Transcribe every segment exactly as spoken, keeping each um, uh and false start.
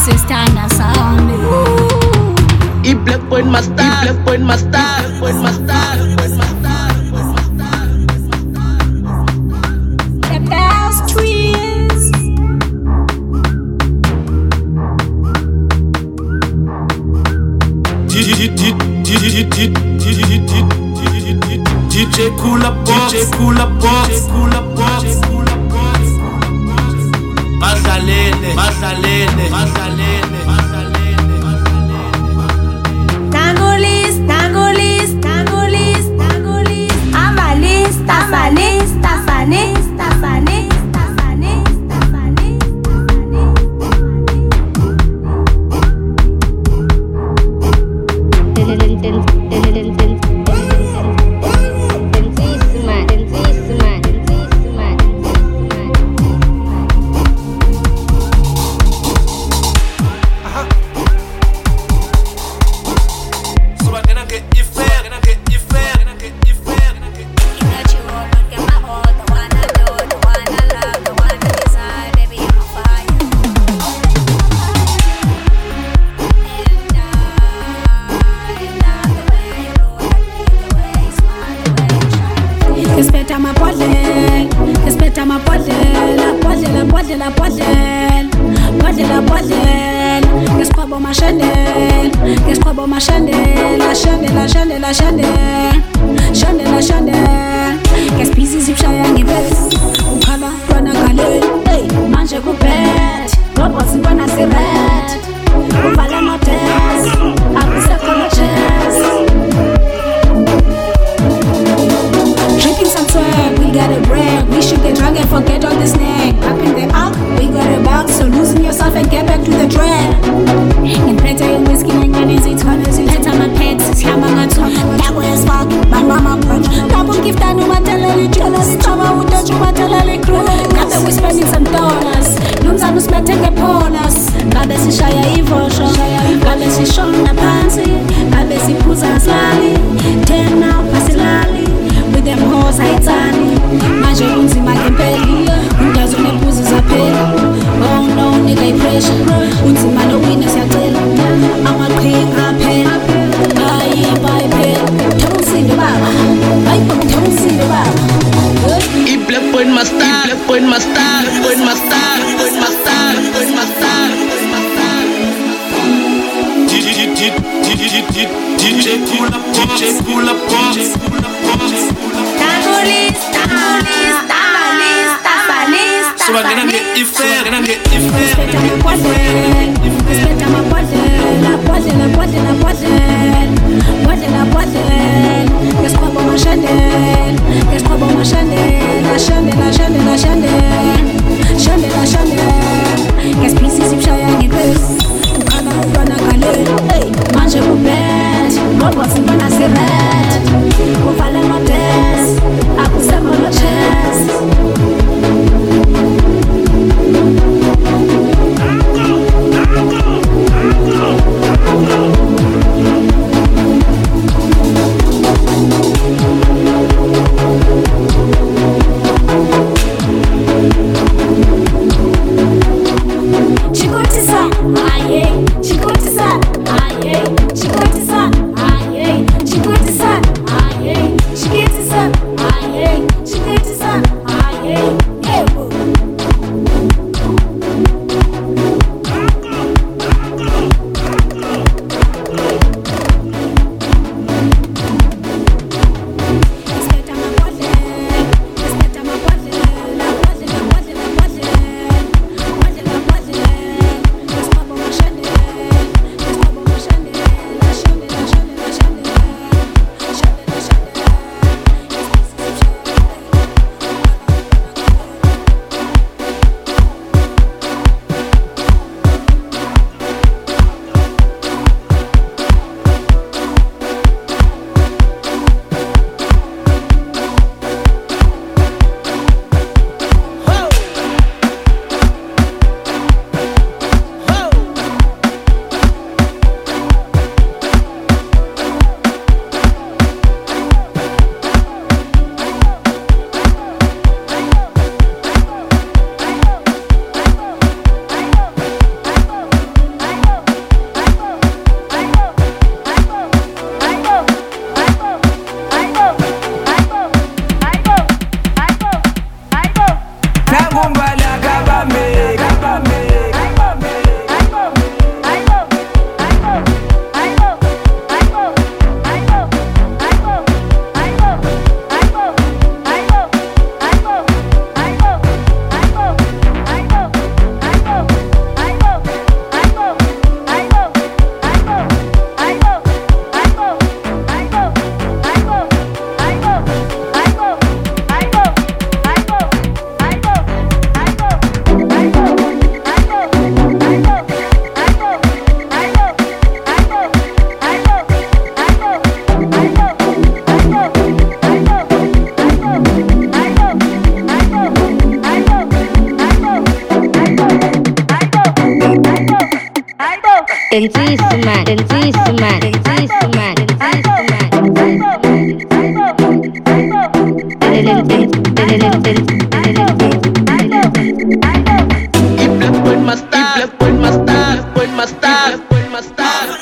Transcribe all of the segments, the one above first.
sesithanda sami. I-Black Point Master, i-Black Point Master, i-Black Point Master, Point Master. The best trees. D J Cooler Box, D J Cooler Box, Cooler Box, Cooler Box. Badlalele, badlalele, badlalele, badlalele, badlalele. Tangolis, tangolis, tangolis, tangolis. Amalis, tafalis, tafalis, tafalis, tafalis, tafalis, Respeta ma podle, respeta ma podle, podle, podle, podle, podle, podle. Esquabo ma chandelle, esquabo ma chandelle, la chandelle, la chandelle, la chandelle, chandelle, la chandelle. Kespizi zipshaya ngibes, ukhala kwana gale, hey, manje kubet, robots ngwana siret, uvala no test, akusekho no chest. Drinking some swag, we gotta brag. We should get drunk and forget all the snack. Up in the arc, we got a bag. So losing yourself and get back to the track. And better your whiskey and your easy turners. You let my pets, it's hammer not that way as fuck. My mama punch. Double gift, I know my telly jealous. Tama with that you my telly crew. Now that we spending some dollars. Looms are no smelting upon us. Gabe si shaya evolution. Gabe si shona pansi. Gabe si puza slali. Ten now, pasilali. With them hoes haitani manje unzima ngempeli undazo nebuzi zaphela. Oh no nigga pressure unzima no wina siyacela amaqhinga aphela hayi bayiphela thawusinde baba hayi thawusinde baba. I-Black Point Master, i-Black Point Master, Black Point Master, Point Master, Point Master, Point Master. D J Cooler Box, D J Cooler Box, Cooler Box. Tangolis, tangolis, tangolis, tangolis. So I gonna get it fair, gonna get it fair. Respeta ma podle, respeta ma podle, la podle, la podle, la podle, podle, la podle. Esquabo ma chandelle, esquabo ma chandelle, la chandelle, la chandelle, la chandelle, chandelle, la chandelle. Kespizi zipshaya ngibes, ukhala kwana gale, hey, manje kubet, robots ngwana siret, uvala no test, akusekho no chest. Chikotisa, aye, chikotisa, aye, chikotisa, aye, chikotisa, aye, chikotisa, aye, chikotisa, aye, yebo. Respeta ma podle, respeta ma podle, la podle, la podle, la podle, podle, la podle. Esquabo ma chandelle, Densísima, densísima, densísima, Y black boy más tarde, black boy más tarde, boy más tarde, boy más tarde.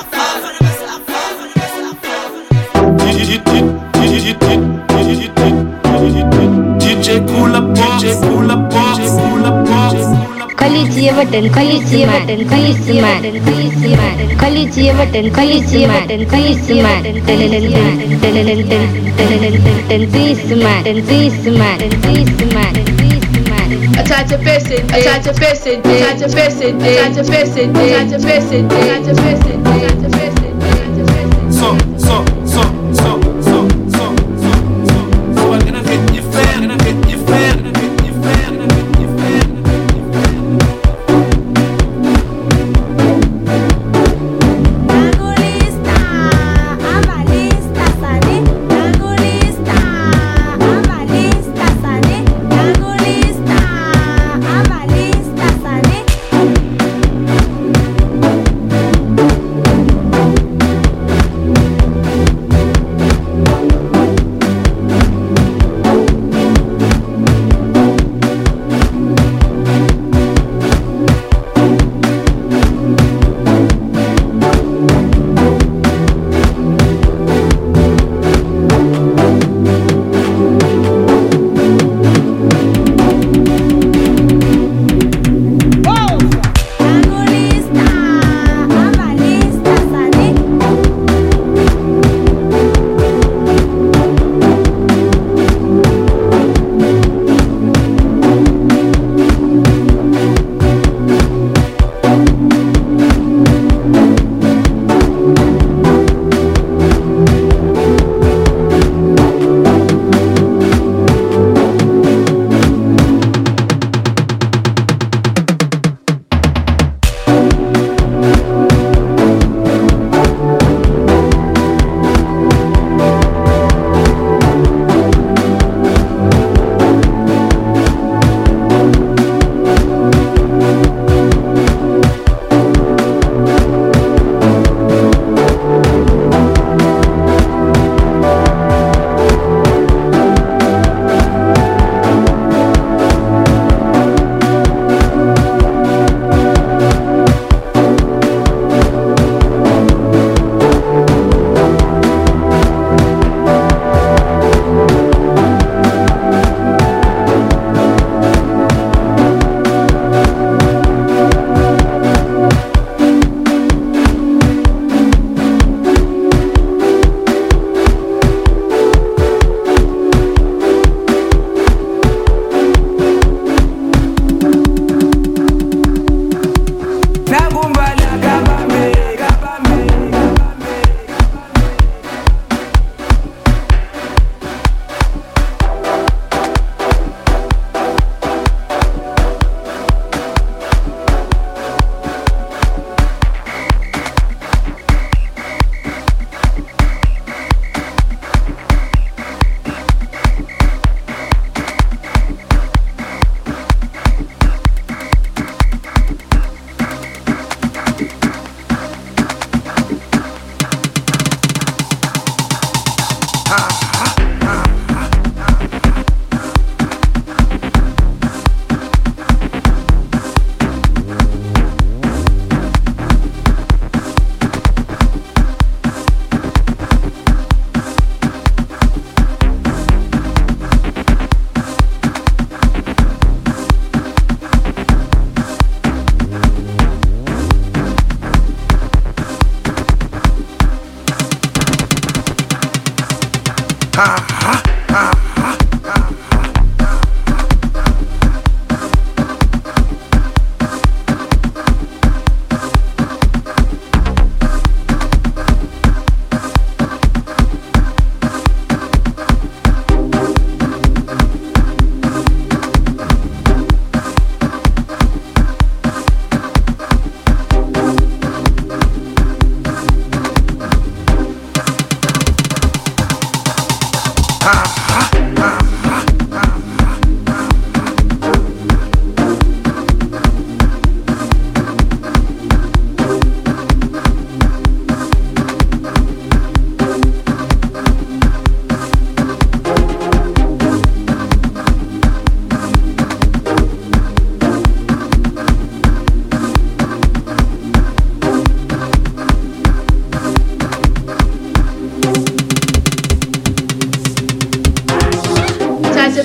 D J Kula Box, D J Kula Box, Kula Box. Количие ватен, количие ватен, количие ватен, количие ватен, количие ватен, количие ватен, количие ватен, телелентен, телелентен, телелентен, тенсиссима, тенсиссима, тенсиссима, тенсиссима. I tried to face it, I tried to face it, I tried to face it, I tried to face it, I tried to face it, I tried to face it, I tried to face it, I tried to face it. So, so, so, so, so, so, so, so. So I'm gonna hit you fair, gonna hit you fair, gonna hit you fair, gonna hit you fair. Angulista, amalista, sani. Angulista, amalista, sani. Angulista, amalista, sani.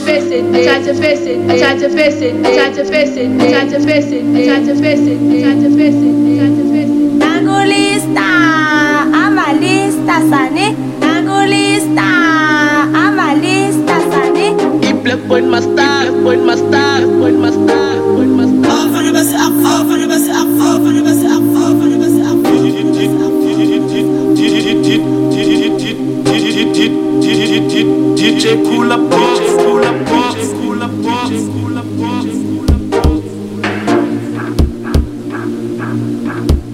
face it, I tried to face it, I tried to face it, I tried to face it, I tried to face it, I tried to face it, I tried to face it, I tried to face it. Nangulista, amalista sane. Nangulista, amalista sane. Keep left point my star, point my star, point my star, point my star. All for the best, up, all for the best, up, all for the best, up, all for the best, up. D J Cooler Box, Cooler Box, Cooler Box, Cooler Box, Cooler Box.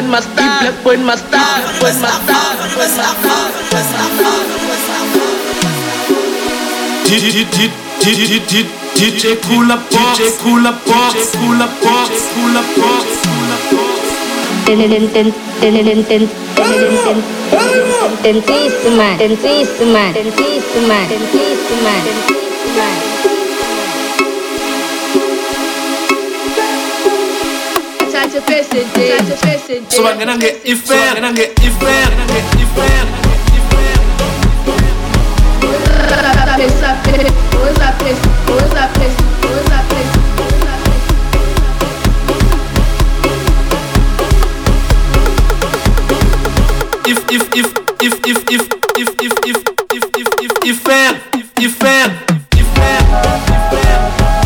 Master, Black Boy Master, Boy Master, Boy Master. D J Cooler Box, D J Cooler Box, Cooler Box, Cooler Box, Cooler Box. Intensísima, intensísima, intensísima, intensísima, intensísima. Touch your face and touch your face and So I'm gonna get if fair, gonna get if fair, gonna get if fair. If if if if if if if if if if if if if fair, if if fair, if fair, if fair.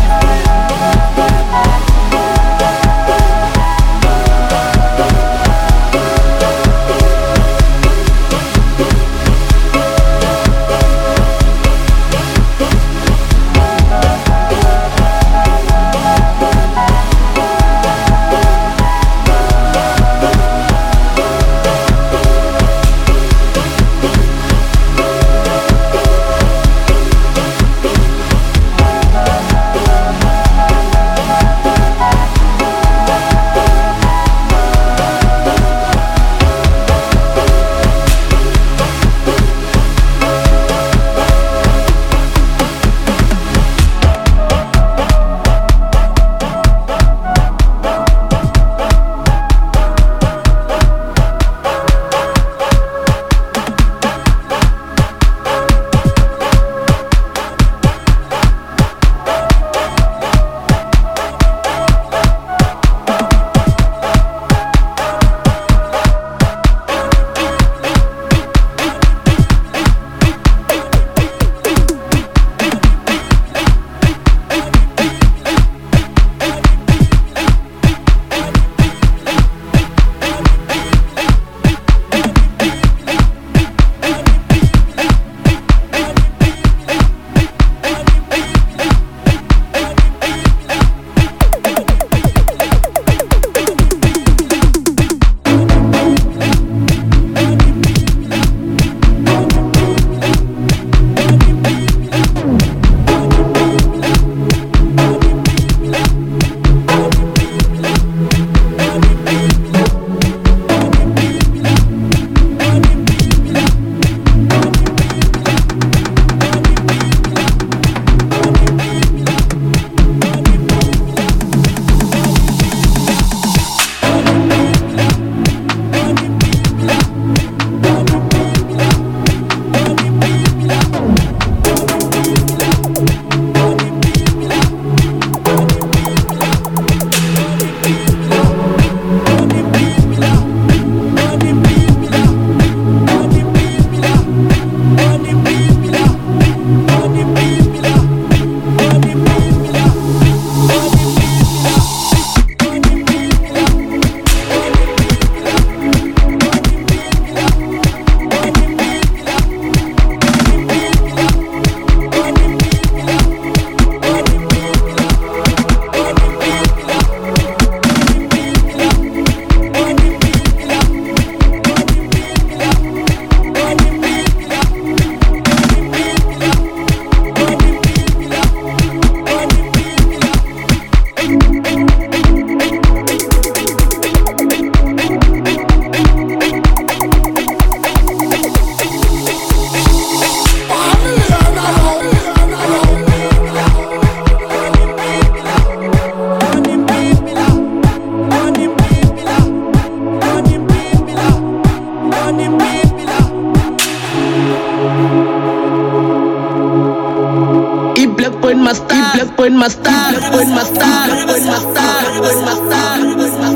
Black Boy Master, Black Boy Master, Black Boy Master, Black Boy Master, Black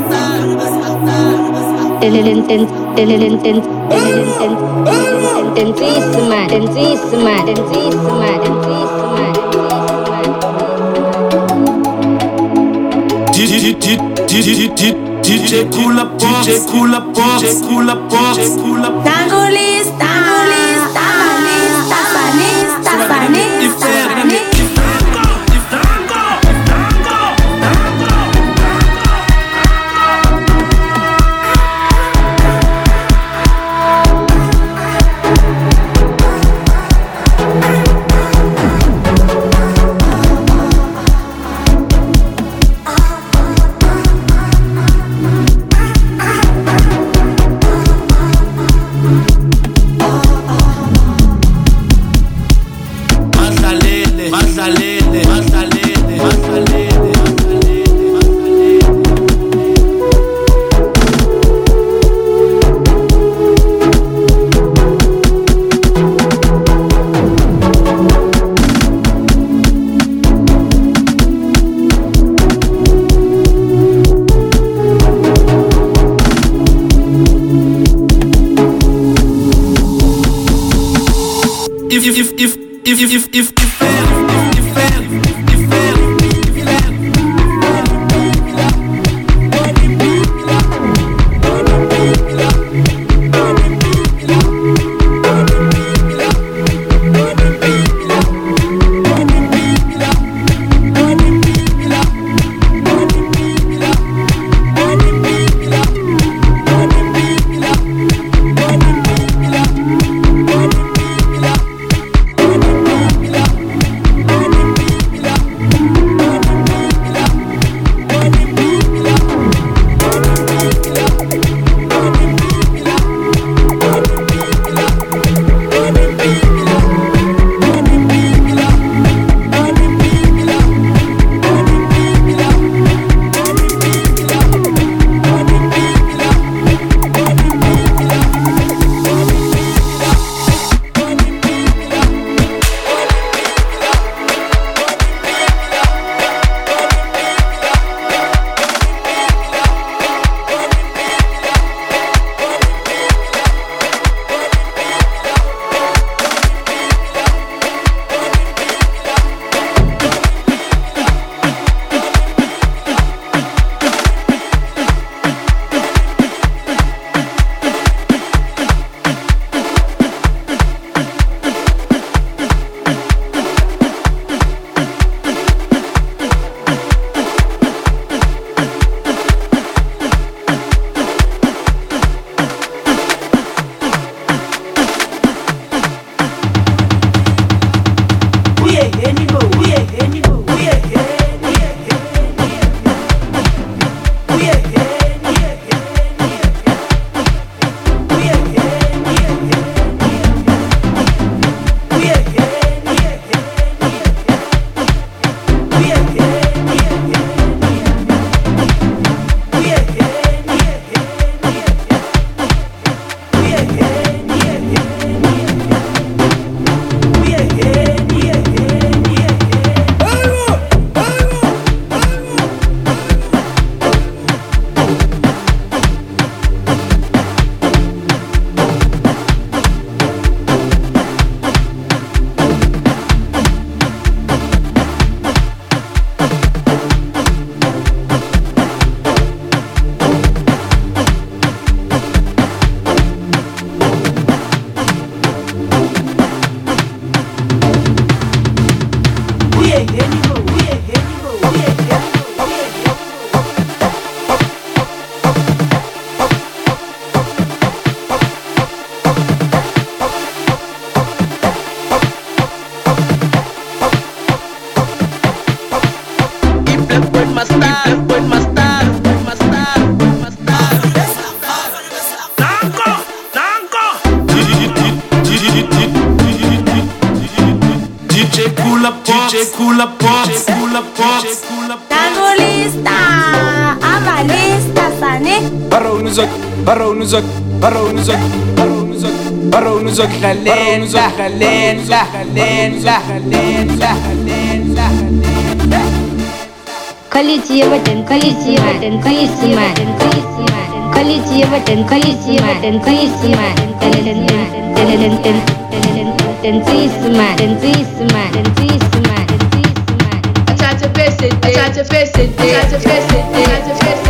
Master. Intensísima, intensísima, intensísima, intensísima. D J Cooler Box, D J Cooler Box, D J Cooler Box, Cooler Box. Tango lista, lista, lista, lista, lista, lista. if if if if if if Baronuzak, Baronuzak, Baronuzak, Baronuzak, Galenda, Galenda, Galenda, Galenda, Galenda. Quality button, quality button, quality button, quality button, quality button, quality button, quality button, talent, talent, talent, twist, man, twist, man, twist, man, twist, man. I try to face it, I try to face it, I try to face it, I try to face it.